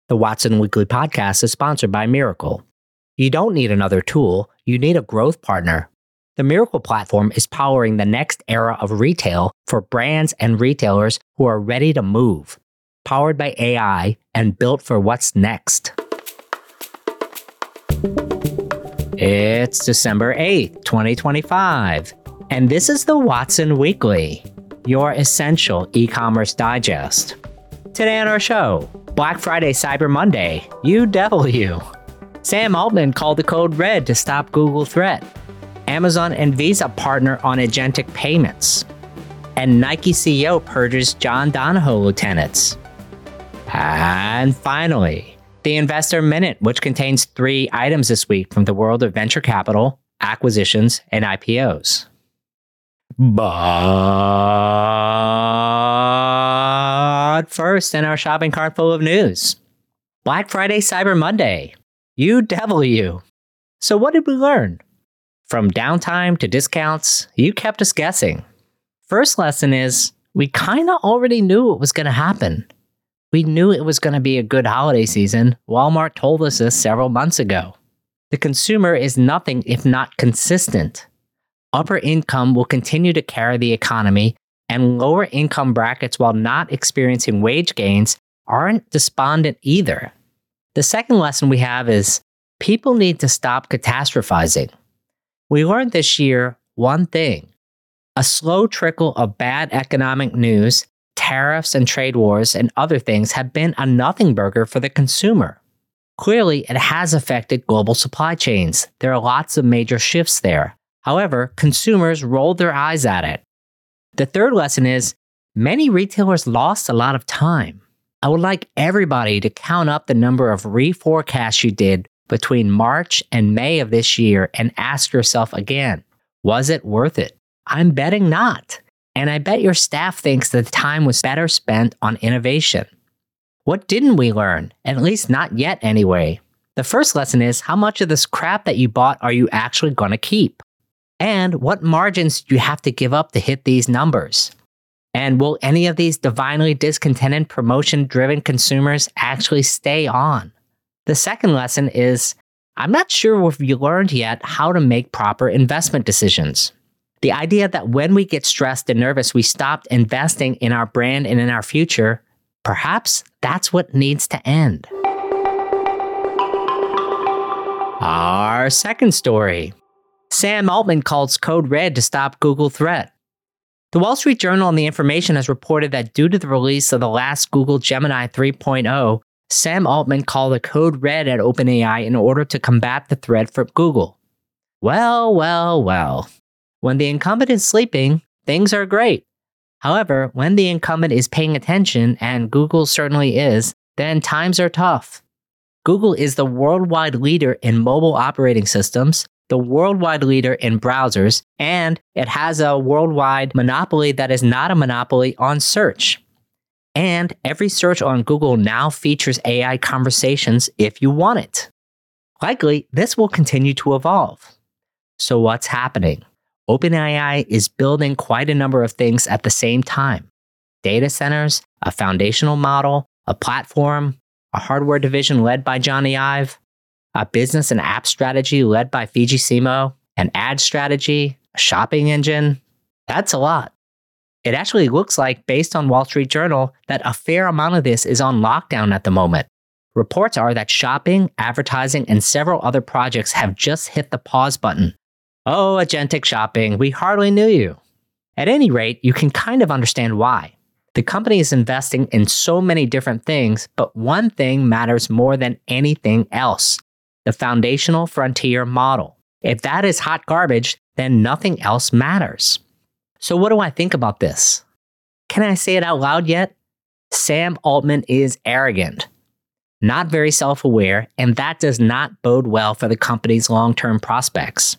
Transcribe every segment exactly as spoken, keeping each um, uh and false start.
The Watson Weekly Podcast is sponsored by Miracle. You don't need another tool, you need a growth partner. The Miracle platform is powering the next era of retail for brands and retailers who are ready to move. Powered by A I and built for what's next. It's December eighth, twenty twenty-five, and this is the Watson Weekly, your essential e-commerce digest. Today on our show, Black Friday Cyber Monday, U W. Sam Altman called the code red to stop Google threat. Amazon and Visa partner on agentic payments. And Nike C E O purges John Donahoe lieutenants. And finally, the Investor Minute, which contains three items this week from the world of venture capital, acquisitions, and I P Os. But first, in our shopping cart full of news, Black Friday Cyber Monday, U W. So what did we learn? From downtime to discounts, you kept us guessing. First lesson is, we kind of already knew it was going to happen. We knew it was going to be a good holiday season. Walmart told us this several months ago. The consumer is nothing if not consistent. Upper income will continue to carry the economy, and lower income brackets, while not experiencing wage gains, aren't despondent either. The second lesson we have is, people need to stop catastrophizing. We learned this year one thing. A slow trickle of bad economic news, tariffs and trade wars and other things have been a nothing burger for the consumer. Clearly, it has affected global supply chains. There are lots of major shifts there. However, consumers rolled their eyes at it. The third lesson is, many retailers lost a lot of time. I would like everybody to count up the number of reforecasts you did between March and May of this year and ask yourself again, was it worth it? I'm betting not. And I bet your staff thinks that the time was better spent on innovation. What didn't we learn? At least not yet anyway. The first lesson is, how much of this crap that you bought are you actually going to keep? And what margins do you have to give up to hit these numbers? And will any of these divinely discontented, promotion-driven consumers actually stay on? The second lesson is, I'm not sure if you learned yet how to make proper investment decisions. The idea that when we get stressed and nervous, we stopped investing in our brand and in our future, perhaps that's what needs to end. Our second story. Sam Altman calls code red to stop Google threat. The Wall Street Journal and The Information has reported that due to the release of the last Google Gemini three point oh, Sam Altman called a code red at OpenAI in order to combat the threat from Google. Well, well, well. When the incumbent is sleeping, things are great. However, when the incumbent is paying attention, and Google certainly is, then times are tough. Google is the worldwide leader in mobile operating systems, the worldwide leader in browsers, and it has a worldwide monopoly that is not a monopoly on search. And every search on Google now features A I conversations if you want it. Likely, this will continue to evolve. So what's happening? OpenAI is building quite a number of things at the same time. Data centers, a foundational model, a platform, a hardware division led by Johnny Ive, a business and app strategy led by Fiji Simo, an ad strategy, a shopping engine. That's a lot. It actually looks like, based on Wall Street Journal, that a fair amount of this is on lockdown at the moment. Reports are that shopping, advertising, and several other projects have just hit the pause button. Oh, agentic shopping, we hardly knew you. At any rate, you can kind of understand why. The company is investing in so many different things, but one thing matters more than anything else. The foundational frontier model. If that is hot garbage, then nothing else matters. So what do I think about this? Can I say it out loud yet? Sam Altman is arrogant, not very self-aware, and that does not bode well for the company's long-term prospects.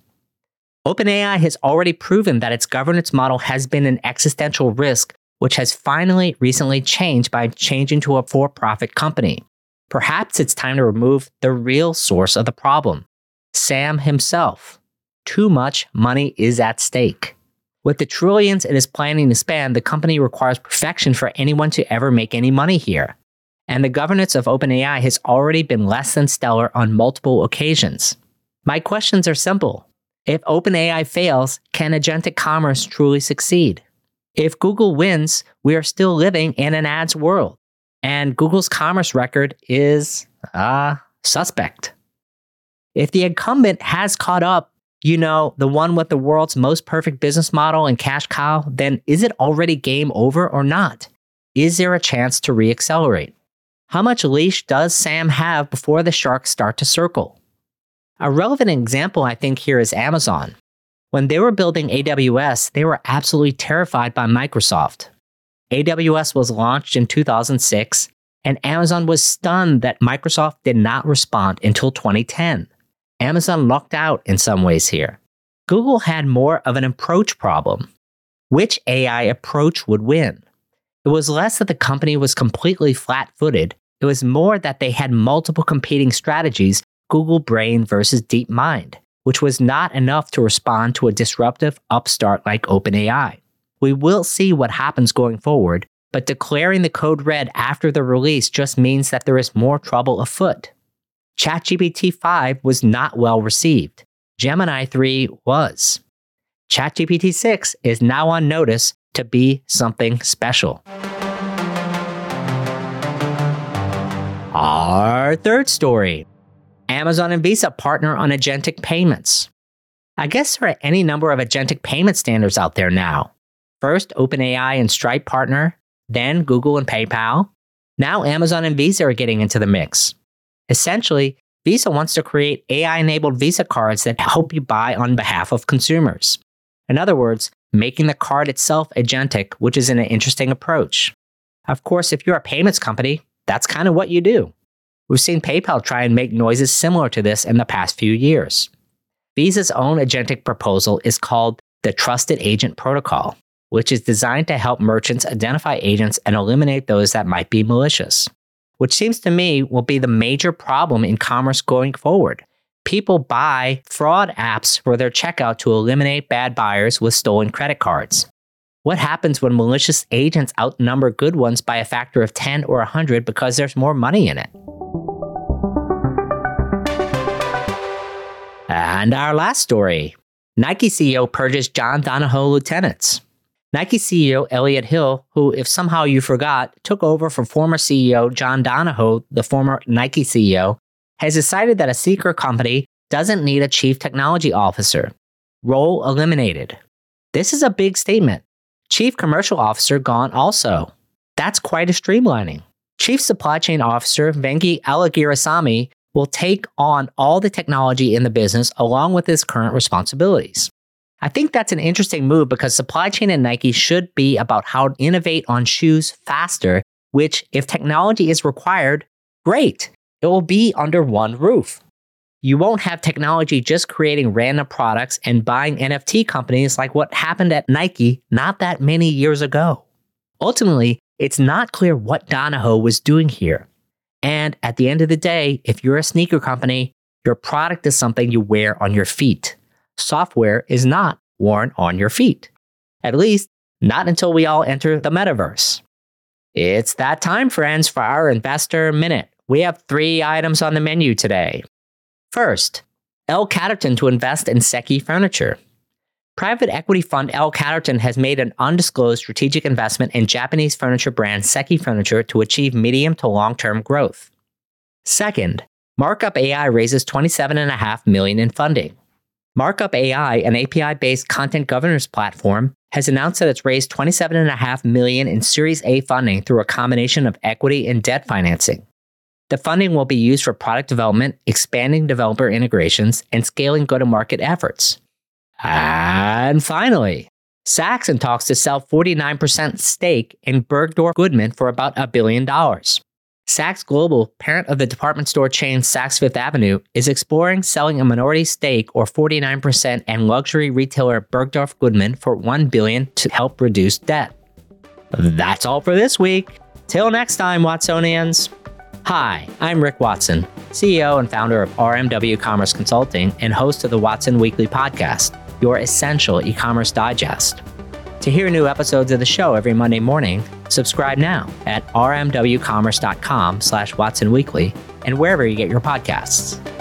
OpenAI has already proven that its governance model has been an existential risk, which has finally recently changed by changing to a for-profit company. Perhaps it's time to remove the real source of the problem, Sam himself. Too much money is at stake. With the trillions it is planning to spend, the company requires perfection for anyone to ever make any money here. and the governance of OpenAI has already been less than stellar on multiple occasions. My questions are simple. If OpenAI fails, can agentic commerce truly succeed? If Google wins, we are still living in an ads world, and Google's commerce record is, uh, suspect. If the incumbent has caught up, you know, the one with the world's most perfect business model and cash cow, then is it already game over or not? Is there a chance to reaccelerate? How much leash does Sam have before the sharks start to circle? A relevant example, I think, here is Amazon. When they were building A W S, they were absolutely terrified by Microsoft. A W S was launched in two thousand six, and Amazon was stunned that Microsoft did not respond until twenty ten. Amazon lucked out in some ways here. Google had more of an approach problem. Which A I approach would win? It was less that the company was completely flat-footed. It was more that they had multiple competing strategies, Google Brain versus DeepMind, which was not enough to respond to a disruptive upstart like OpenAI. We will see what happens going forward, but declaring the code red after the release just means that there is more trouble afoot. ChatGPT five was not well received. Gemini three was. ChatGPT six is now on notice to be something special. Our third story. Amazon and Visa partner on agentic payments. I guess there are any number of agentic payment standards out there now. First, OpenAI and Stripe partner, then Google and PayPal. Now Amazon and Visa are getting into the mix. Essentially, Visa wants to create A I-enabled Visa cards that help you buy on behalf of consumers. In other words, making the card itself agentic, which is an interesting approach. Of course, if you're a payments company, that's kind of what you do. We've seen PayPal try and make noises similar to this in the past few years. Visa's own agentic proposal is called the Trusted Agent Protocol, which is designed to help merchants identify agents and eliminate those that might be malicious, which seems to me will be the major problem in commerce going forward. People buy fraud apps for their checkout to eliminate bad buyers with stolen credit cards. What happens when malicious agents outnumber good ones by a factor of ten or one hundred because there's more money in it? And our last story. Nike C E O purges John Donahoe lieutenants. Nike C E O Elliott Hill, who, if somehow you forgot, took over for former C E O John Donahoe, the former Nike C E O, has decided that a secret company doesn't need a chief technology officer. Role eliminated. This is a big statement. Chief commercial officer gone also. That's quite a streamlining. Chief supply chain officer Venki Alagirisamy will take on all the technology in the business along with his current responsibilities. I think that's an interesting move because supply chain at Nike should be about how to innovate on shoes faster, which, if technology is required, great. It will be under one roof. You won't have technology just creating random products and buying N F T companies like what happened at Nike not that many years ago. Ultimately, it's not clear what Donahoe was doing here. And at the end of the day, if you're a sneaker company, your product is something you wear on your feet. Software is not worn on your feet. At least, not until we all enter the metaverse. It's that time, friends, for our Investor Minute. We have three items on the menu today. First, L. Catterton to invest in Seki Furniture. Private equity fund L. Catterton has made an undisclosed strategic investment in Japanese furniture brand Seki Furniture to achieve medium to long-term growth. Second, Markup A I raises twenty-seven point five million dollars in funding. Markup A I, an A P I-based content governance platform, has announced that it's raised twenty-seven point five million dollars in Series A funding through a combination of equity and debt financing. The funding will be used for product development, expanding developer integrations, and scaling go-to-market efforts. And finally, Saks in talks to sell forty-nine percent stake in Bergdorf Goodman for about a billion dollars. Saks Global, parent of the department store chain Saks Fifth Avenue, is exploring selling a minority stake or forty-nine percent and luxury retailer Bergdorf Goodman for one billion dollars to help reduce debt. That's all for this week. Till next time, Watsonians. Hi, I'm Rick Watson, C E O and founder of R M W Commerce Consulting and host of the Watson Weekly Podcast, your essential e-commerce digest. To hear new episodes of the show every Monday morning, subscribe now at r m w commerce dot com slash Watson Weekly and wherever you get your podcasts.